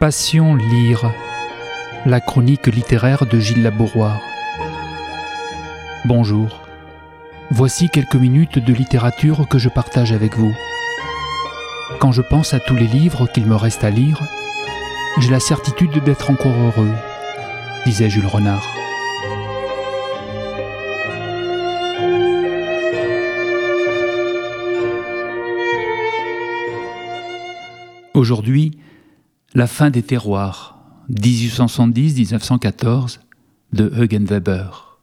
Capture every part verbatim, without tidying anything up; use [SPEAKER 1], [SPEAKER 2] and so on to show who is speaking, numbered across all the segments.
[SPEAKER 1] Passion lire, la chronique littéraire de Gilles Labouroire. Bonjour, voici quelques minutes de littérature que je partage avec vous. Quand je pense à tous les livres qu'il me reste à lire, j'ai la certitude d'être encore heureux, disait Jules Renard. Aujourd'hui, La fin des terroirs, dix-huit cent soixante-dix à dix-neuf cent quatorze, de Eugen Weber.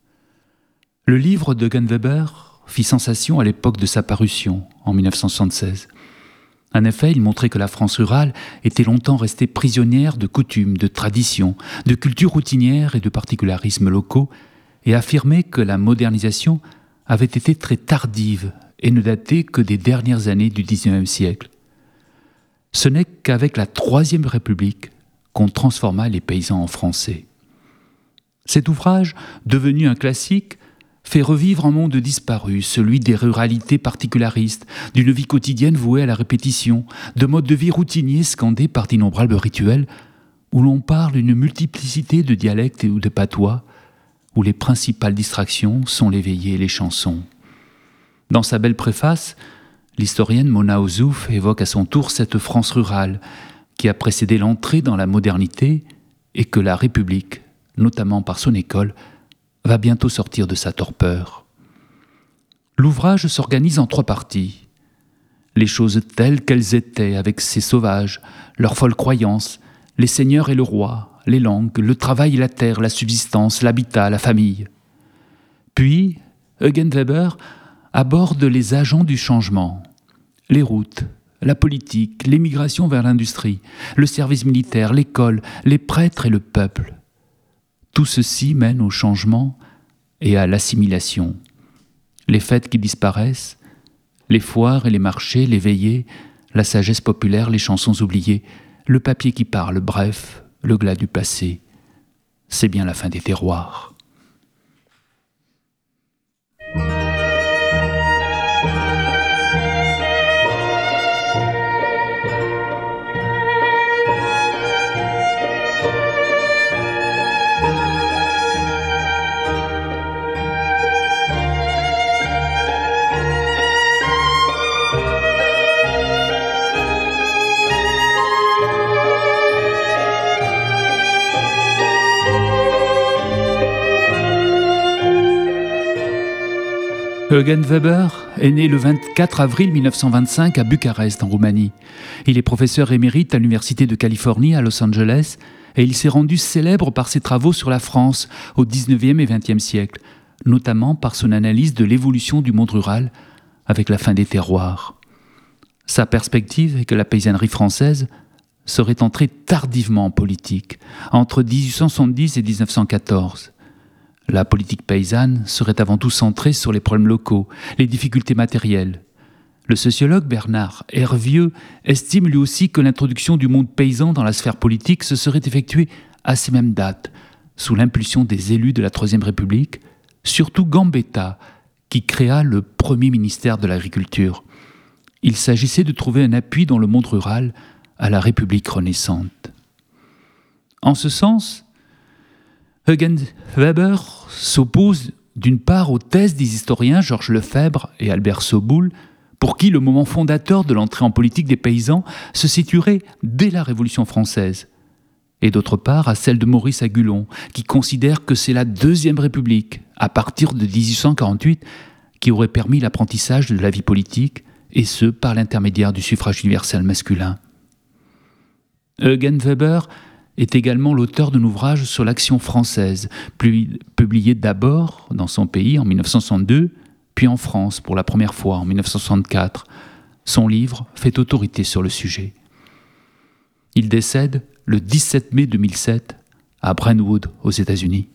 [SPEAKER 1] Le livre d'Eugen Weber fit sensation à l'époque de sa parution, en mille neuf cent soixante-seize. En effet, il montrait que la France rurale était longtemps restée prisonnière de coutumes, de traditions, de cultures routinières et de particularismes locaux, et affirmait que la modernisation avait été très tardive et ne datait que des dernières années du dix-neuvième siècle. Ce n'est qu'avec la Troisième République qu'on transforma les paysans en Français. Cet ouvrage, devenu un classique, fait revivre un monde disparu, celui des ruralités particularistes, d'une vie quotidienne vouée à la répétition, de modes de vie routiniers scandés par d'innombrables rituels, où l'on parle une multiplicité de dialectes ou de patois, où les principales distractions sont les veillées et les chansons. Dans sa belle préface, l'historienne Mona Ozouf évoque à son tour cette France rurale qui a précédé l'entrée dans la modernité et que la République, notamment par son école, va bientôt sortir de sa torpeur. L'ouvrage s'organise en trois parties. Les choses telles qu'elles étaient avec ces sauvages, leurs folles croyances, les seigneurs et le roi, les langues, le travail et la terre, la subsistance, l'habitat, la famille. Puis, Eugen Weber aborde les agents du changement, les routes, la politique, l'émigration vers l'industrie, le service militaire, l'école, les prêtres et le peuple. Tout ceci mène au changement et à l'assimilation. Les fêtes qui disparaissent, les foires et les marchés, les veillées, la sagesse populaire, les chansons oubliées, le papier qui parle, bref, le glas du passé. C'est bien la fin des terroirs. Eugen Weber est né le vingt-quatre avril mille neuf cent vingt-cinq à Bucarest, en Roumanie. Il est professeur émérite à l'Université de Californie à Los Angeles et il s'est rendu célèbre par ses travaux sur la France au dix-neuvième et vingtième siècle, notamment par son analyse de l'évolution du monde rural avec la fin des terroirs. Sa perspective est que la paysannerie française serait entrée tardivement en politique, entre dix-huit cent soixante-dix et dix-neuf cent quatorze. La politique paysanne serait avant tout centrée sur les problèmes locaux, les difficultés matérielles. Le sociologue Bernard Hervieux estime lui aussi que l'introduction du monde paysan dans la sphère politique se serait effectuée à ces mêmes dates, sous l'impulsion des élus de la Troisième République, surtout Gambetta, qui créa le premier ministère de l'Agriculture. Il s'agissait de trouver un appui dans le monde rural à la République renaissante. En ce sens, Eugen Weber s'oppose d'une part aux thèses des historiens Georges Lefebvre et Albert Soboul, pour qui le moment fondateur de l'entrée en politique des paysans se situerait dès la Révolution française, et d'autre part à celle de Maurice Agulon, qui considère que c'est la Deuxième République, à partir de dix-huit cent quarante-huit, qui aurait permis l'apprentissage de la vie politique, et ce, par l'intermédiaire du suffrage universel masculin. Eugen Weber est également l'auteur d'un ouvrage sur l'action française, publié d'abord dans son pays en mille neuf cent soixante-deux, puis en France pour la première fois en mille neuf cent soixante-quatre. Son livre fait autorité sur le sujet. Il décède le dix-sept mai deux mille sept à Brentwood, aux États-Unis.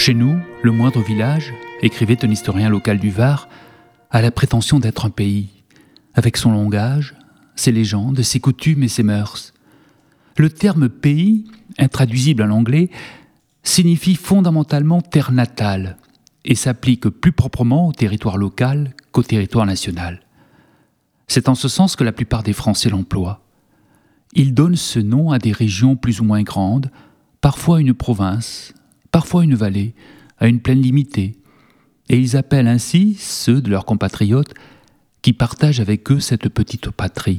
[SPEAKER 1] Chez nous, le moindre village, écrivait un historien local du Var, a la prétention d'être un pays, avec son langage, ses légendes, ses coutumes et ses mœurs. Le terme « pays », intraduisible en anglais, signifie fondamentalement terre natale et s'applique plus proprement au territoire local qu'au territoire national. C'est en ce sens que la plupart des Français l'emploient. Ils donnent ce nom à des régions plus ou moins grandes, parfois une province, parfois une vallée, à une plaine limitée, et ils appellent ainsi ceux de leurs compatriotes qui partagent avec eux cette petite patrie.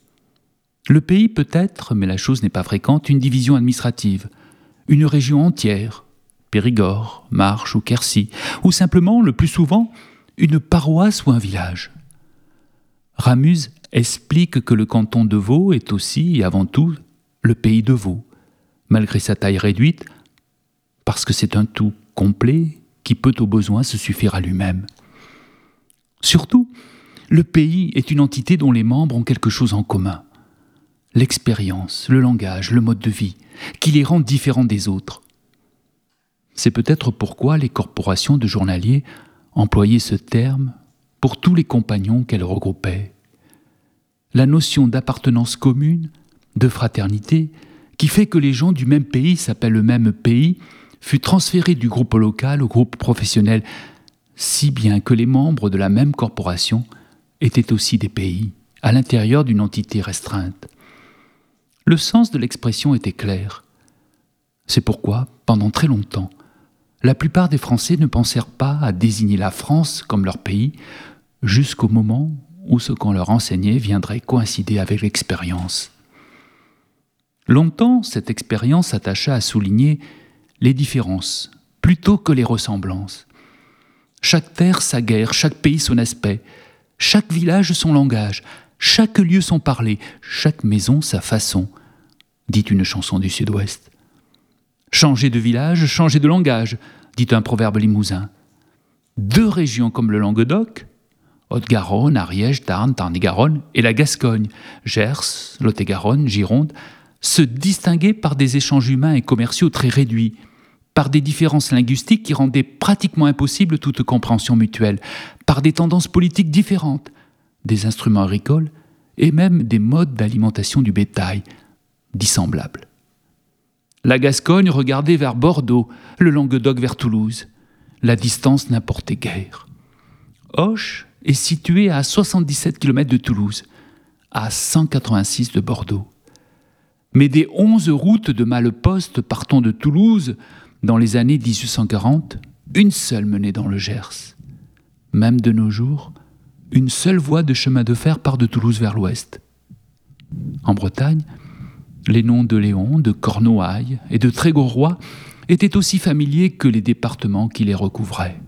[SPEAKER 1] Le pays peut être, mais la chose n'est pas fréquente, une division administrative, une région entière, Périgord, Marche ou Quercy, ou simplement, le plus souvent, une paroisse ou un village. Ramuz explique que le canton de Vaud est aussi et avant tout le pays de Vaud, malgré sa taille réduite, parce que c'est un tout complet qui peut au besoin se suffire à lui-même. Surtout, le pays est une entité dont les membres ont quelque chose en commun. L'expérience, le langage, le mode de vie, qui les rend différents des autres. C'est peut-être pourquoi les corporations de journaliers employaient ce terme pour tous les compagnons qu'elles regroupaient. La notion d'appartenance commune, de fraternité, qui fait que les gens du même pays s'appellent le même pays, fut transférée du groupe local au groupe professionnel, si bien que les membres de la même corporation étaient aussi des pays, à l'intérieur d'une entité restreinte. Le sens de l'expression était clair. C'est pourquoi, pendant très longtemps, la plupart des Français ne pensèrent pas à désigner la France comme leur pays, jusqu'au moment où ce qu'on leur enseignait viendrait coïncider avec l'expérience. Longtemps, cette expérience s'attacha à souligner les différences, plutôt que les ressemblances. Chaque terre sa guerre, chaque pays son aspect, chaque village son langage, chaque lieu son parler, chaque maison sa façon, dit une chanson du Sud-Ouest. Changer de village, changer de langage, dit un proverbe limousin. Deux régions comme le Languedoc, Haute-Garonne, Ariège, Tarn, Tarn-et-Garonne, et la Gascogne, Gers, Lot-et-Garonne, Gironde, se distinguaient par des échanges humains et commerciaux très réduits, par des différences linguistiques qui rendaient pratiquement impossible toute compréhension mutuelle, par des tendances politiques différentes, des instruments agricoles et même des modes d'alimentation du bétail dissemblables. La Gascogne regardait vers Bordeaux, le Languedoc vers Toulouse. La distance n'importait guère. Auch est situé à soixante-dix-sept kilomètres de Toulouse, à cent quatre-vingt-six de Bordeaux. Mais des onze routes de malle-poste partant de Toulouse, dans les années dix-huit cent quarante, une seule menait dans le Gers. Même de nos jours, une seule voie de chemin de fer part de Toulouse vers l'ouest. En Bretagne, les noms de Léon, de Cornouailles et de Trégorois étaient aussi familiers que les départements qui les recouvraient.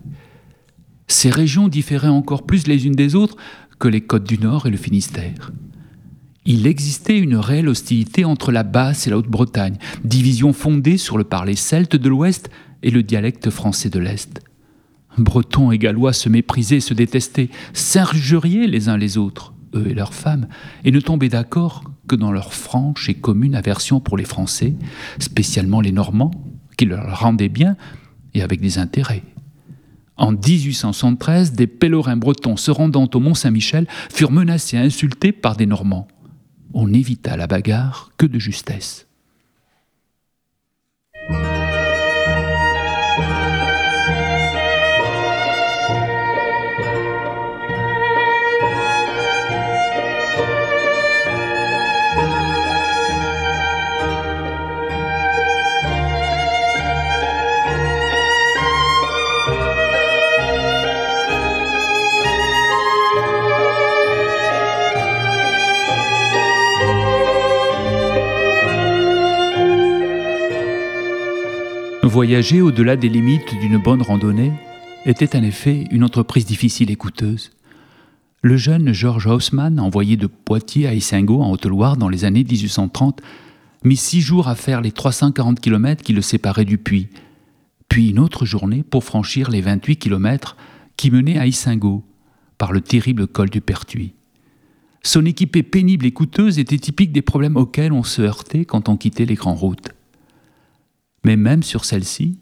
[SPEAKER 1] Ces régions différaient encore plus les unes des autres que les Côtes du Nord et le Finistère. Il existait une réelle hostilité entre la Basse et la Haute-Bretagne, division fondée sur le parler celte de l'Ouest et le dialecte français de l'Est. Bretons et Gallois se méprisaient, se détestaient, s'injuriaient les uns les autres, eux et leurs femmes, et ne tombaient d'accord que dans leur franche et commune aversion pour les Français, spécialement les Normands, qui leur rendaient bien et avec des intérêts. En dix-huit cent soixante-treize, des pèlerins bretons se rendant au Mont-Saint-Michel furent menacés et insultés par des Normands. On n'évita la bagarre que de justesse. Voyager au-delà des limites d'une bonne randonnée était en effet une entreprise difficile et coûteuse. Le jeune Georges Haussmann, envoyé de Poitiers à Issingeaux en Haute-Loire dans les années dix-huit cent trente, mit six jours à faire les trois cent quarante kilomètres qui le séparaient du puits, puis une autre journée pour franchir les vingt-huit kilomètres qui menaient à Issingeaux par le terrible col du Pertuis. Son équipée pénible et coûteuse était typique des problèmes auxquels on se heurtait quand on quittait les grandes routes. Mais même sur celle-ci,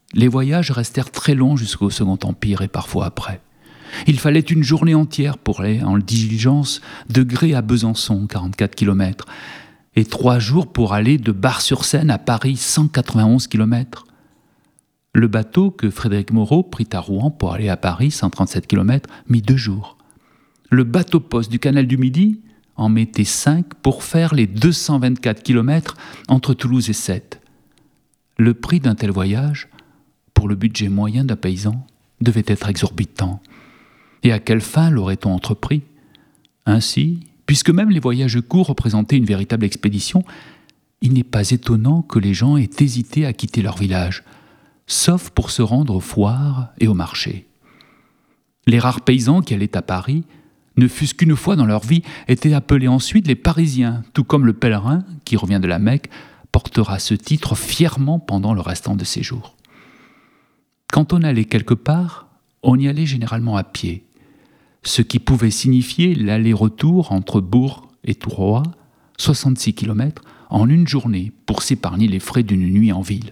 [SPEAKER 1] Les voyages restèrent très longs jusqu'au Second Empire et parfois après. Il fallait une journée entière pour aller en diligence de Grès à Besançon, quarante-quatre kilomètres, et trois jours pour aller de Bar-sur-Seine à Paris, cent quatre-vingt-onze kilomètres. Le bateau que Frédéric Moreau prit à Rouen pour aller à Paris, cent trente-sept kilomètres, mit deux jours. Le bateau-poste du canal du Midi en mettait cinq pour faire les deux cent vingt-quatre kilomètres entre Toulouse et Sète. Le prix d'un tel voyage, pour le budget moyen d'un paysan, devait être exorbitant. Et à quelle fin l'aurait-on entrepris ? Ainsi, puisque même les voyages courts représentaient une véritable expédition, il n'est pas étonnant que les gens aient hésité à quitter leur village, sauf pour se rendre aux foires et au marché. Les rares paysans qui allaient à Paris, ne fût-ce qu'une fois dans leur vie, étaient appelés ensuite les Parisiens, tout comme le pèlerin, qui revient de la Mecque, portera ce titre fièrement pendant le restant de ses jours. Quand on allait quelque part, on y allait généralement à pied, ce qui pouvait signifier l'aller-retour entre Bourg et Touroy, soixante-six kilomètres, en une journée pour s'épargner les frais d'une nuit en ville.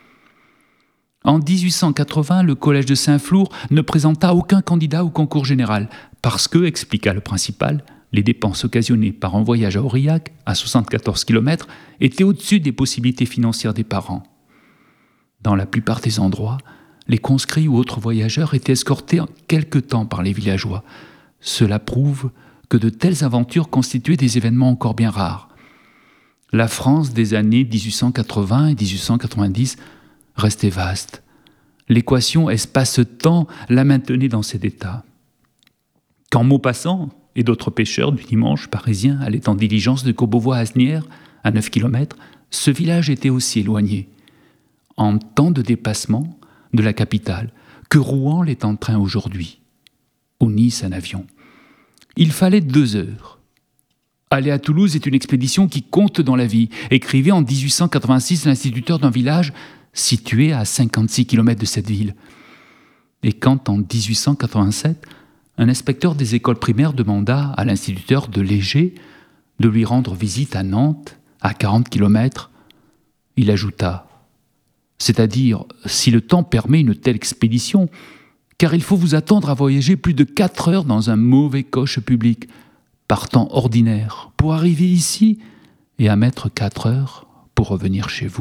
[SPEAKER 1] En dix-huit cent quatre-vingts, le collège de Saint-Flour ne présenta aucun candidat au concours général parce que, expliqua le principal, les dépenses occasionnées par un voyage à Aurillac, à soixante-quatorze kilomètres, étaient au-dessus des possibilités financières des parents. Dans la plupart des endroits, les conscrits ou autres voyageurs étaient escortés en quelque temps par les villageois. Cela prouve que de telles aventures constituaient des événements encore bien rares. La France des années dix-huit cent quatre-vingts et dix-huit cent quatre-vingt-dix restait vaste. L'équation espace-temps la maintenait dans cet état. Quand Maupassant et d'autres pêcheurs du dimanche parisiens allaient en diligence de Courbevoie à Asnières, à neuf kilomètres, ce village était aussi éloigné, en temps de dépassement, de la capitale, que Rouen l'est en train aujourd'hui, ou Nice en avion. Il fallait deux heures. Aller à Toulouse est une expédition qui compte dans la vie, écrivait en dix-huit cent quatre-vingt-six l'instituteur d'un village situé à cinquante-six kilomètres de cette ville. Et quand, en dix-huit cent quatre-vingt-sept, un inspecteur des écoles primaires demanda à l'instituteur de Léger de lui rendre visite à Nantes, à quarante kilomètres, il ajouta « C'est-à-dire, si le temps permet une telle expédition, car il faut vous attendre à voyager plus de quatre heures dans un mauvais coche public, par temps ordinaire, pour arriver ici et à mettre quatre heures pour revenir chez vous. »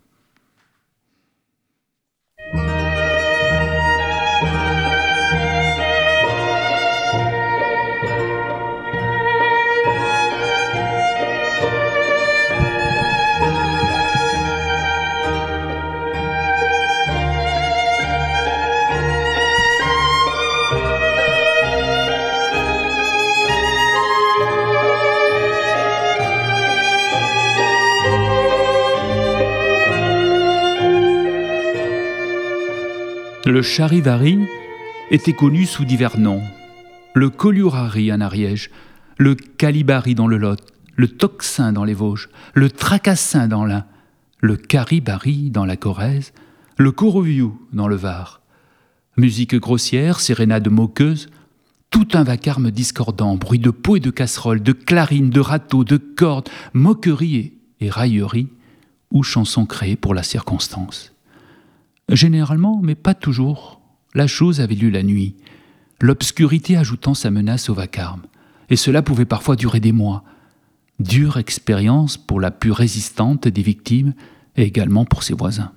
[SPEAKER 1] Le charivari était connu sous divers noms. Le colliourari en Ariège, le calibari dans le Lot, le tocsin dans les Vosges, le tracassin dans l'Ain, le caribari dans la Corrèze, le coroviou dans le Var. Musique grossière, sérénade moqueuse, tout un vacarme discordant, bruit de pots et de casseroles, de clarines, de râteaux, de cordes, moqueries et, et railleries, ou chansons créées pour la circonstance. Généralement, mais pas toujours, la chose avait lieu la nuit, l'obscurité ajoutant sa menace au vacarme, et cela pouvait parfois durer des mois. Dure expérience pour la plus résistante des victimes et également pour ses voisins.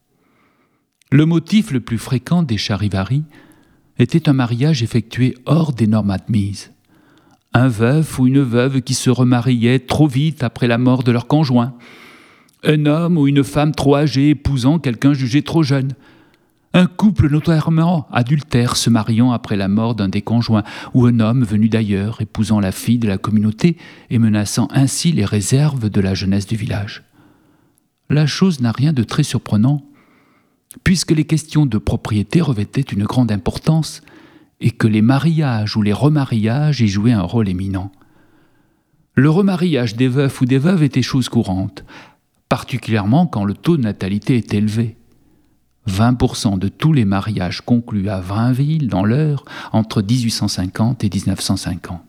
[SPEAKER 1] Le motif le plus fréquent des charivaris était un mariage effectué hors des normes admises. Un veuf ou une veuve qui se remariait trop vite après la mort de leur conjoint, un homme ou une femme trop âgée épousant quelqu'un jugé trop jeune, un couple notoirement adultère se mariant après la mort d'un des conjoints, ou un homme venu d'ailleurs épousant la fille de la communauté et menaçant ainsi les réserves de la jeunesse du village. La chose n'a rien de très surprenant, puisque les questions de propriété revêtaient une grande importance et que les mariages ou les remariages y jouaient un rôle éminent. Le remariage des veufs ou des veuves était chose courante, particulièrement quand le taux de natalité est élevé. vingt pour cent de tous les mariages conclus à Vrainville, dans l'Eure, entre dix-huit cent cinquante et dix-neuf cent cinquante.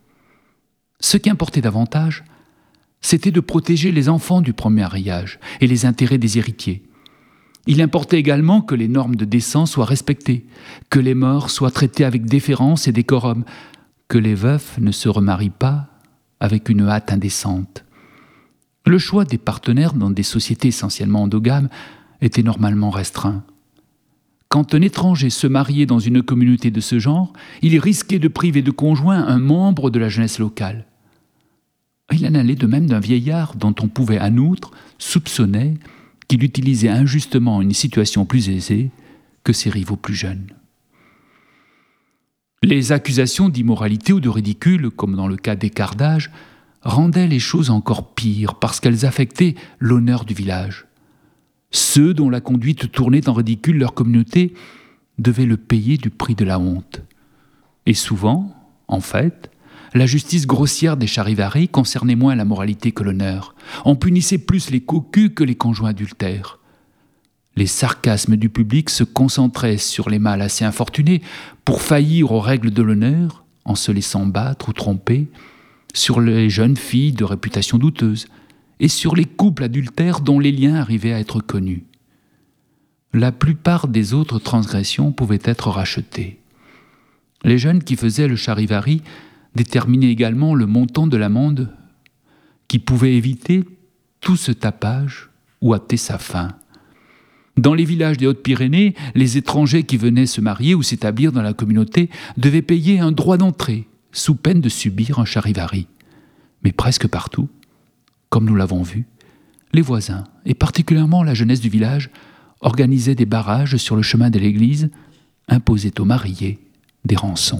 [SPEAKER 1] Ce qui importait davantage, c'était de protéger les enfants du premier mariage et les intérêts des héritiers. Il importait également que les normes de décence soient respectées, que les morts soient traités avec déférence et décorum, que les veufs ne se remarient pas avec une hâte indécente. Le choix des partenaires dans des sociétés essentiellement endogames était normalement restreint. Quand un étranger se mariait dans une communauté de ce genre, il risquait de priver de conjoint un membre de la jeunesse locale. Il en allait de même d'un vieillard dont on pouvait en outre soupçonner qu'il utilisait injustement une situation plus aisée que ses rivaux plus jeunes. Les accusations d'immoralité ou de ridicule, comme dans le cas d'Écartage, rendaient les choses encore pires parce qu'elles affectaient l'honneur du village. Ceux dont la conduite tournait en ridicule leur communauté devaient le payer du prix de la honte. Et souvent, en fait, la justice grossière des Charivari concernait moins la moralité que l'honneur. On punissait plus les cocus que les conjoints adultères. Les sarcasmes du public se concentraient sur les mâles assez infortunés pour faillir aux règles de l'honneur en se laissant battre ou tromper, sur les jeunes filles de réputation douteuse et sur les couples adultères dont les liens arrivaient à être connus. La plupart des autres transgressions pouvaient être rachetées. Les jeunes qui faisaient le charivari déterminaient également le montant de l'amende qui pouvait éviter tout ce tapage ou hâter sa fin. Dans les villages des Hautes-Pyrénées, les étrangers qui venaient se marier ou s'établir dans la communauté devaient payer un droit d'entrée, sous peine de subir un charivari. Mais presque partout, comme nous l'avons vu, les voisins, et particulièrement la jeunesse du village, organisaient des barrages sur le chemin de l'église, imposaient aux mariés des rançons.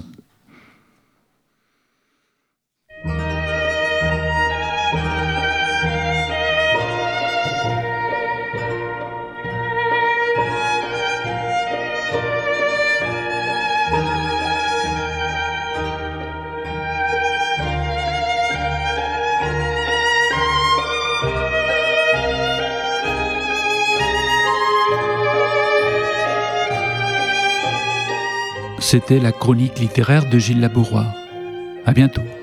[SPEAKER 1] C'était la chronique littéraire de Gilles Labourois. À bientôt.